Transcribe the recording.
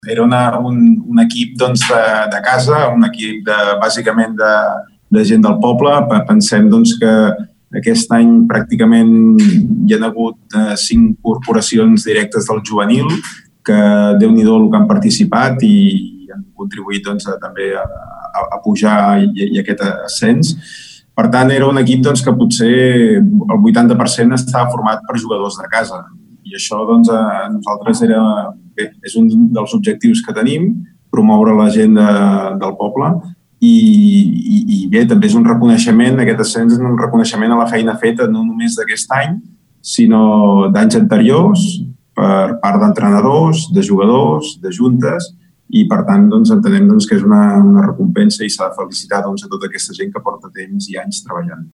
Era un equip doncs, de casa, un equip bàsicament de gent del poble. Pensem doncs, que aquest any pràcticament hi ha hagut 5 corporacions directes del juvenil, que Déu-n'hi-do el que han participat i han contribuït doncs, també a pujar i aquest ascens. Per tant, era un equip doncs, que potser el 80% estava format per jugadors de casa. I això doncs, a nosaltres és un dels objectius que tenim, promoure la gent del poble. I bé, també és un reconeixement, aquest ascens és un reconeixement a la feina feta no només d'aquest any, sinó d'anys anteriors, per part d'entrenadors, de jugadors, de juntes, i per tant doncs, entenem doncs, que és una recompensa i s'ha de felicitar doncs, a tota aquesta gent que porta temps i anys treballant.